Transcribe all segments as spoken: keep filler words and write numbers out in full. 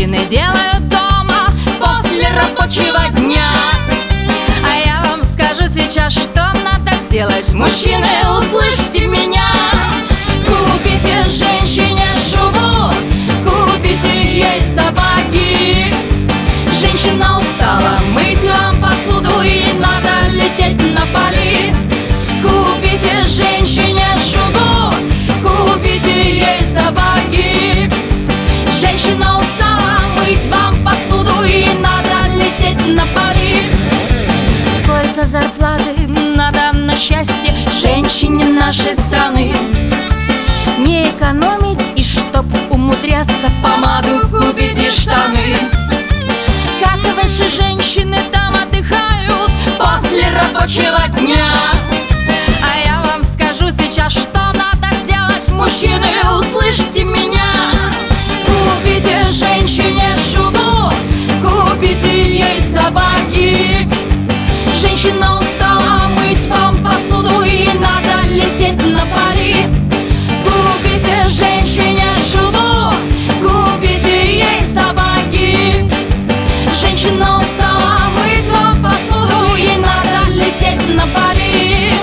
женщины делают дома после рабочего дня. А я вам скажу сейчас, что надо сделать. Мужчины, услышьте меня. Купите женщине шубу, купите ей сапоги. Женщина устала мыть вам посуду, и надо лететь на поли. Купите женщине шубу, купите ей сапоги. Женщина устала мыть вам посуду, и надо лететь на поли. Сколько зарплаты надо на счастье женщине нашей страны? Не экономить, и чтоб умудряться, помаду купить и штаны. Как ваши женщины там отдыхают после рабочего дня? А я вам скажу сейчас, что надо сделать. Мужчины, услышьте меня. Купите женщине шубу, купите ей сапоги. Женщина устала мыть вам посуду, и надо лететь на поли. Купите женщине шубу, купите ей сапоги. Женщина устала мыть вам посуду, и надо лететь на поли.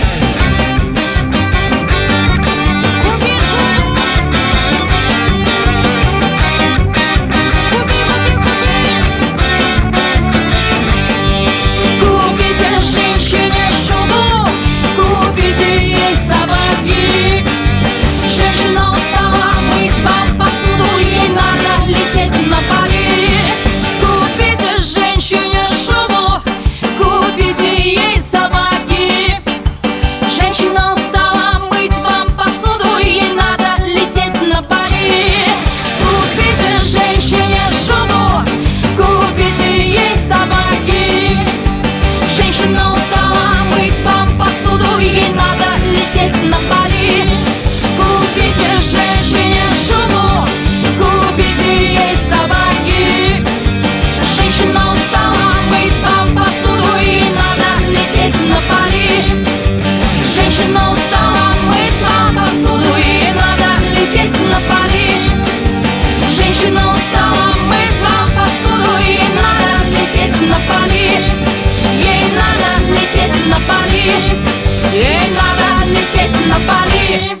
Ей надо лететь на поли. Купите женщине шубу, купите ей сапоги. Женщина устала мыть вам посуду, ей надо лететь на поли. Женщина устала мыть вам посуду, ей надо лететь на поли. Женщина устала мыть вам посуду, ей надо лететь на поли. Ей надо лететь на поли. Ей надо лететь на поли.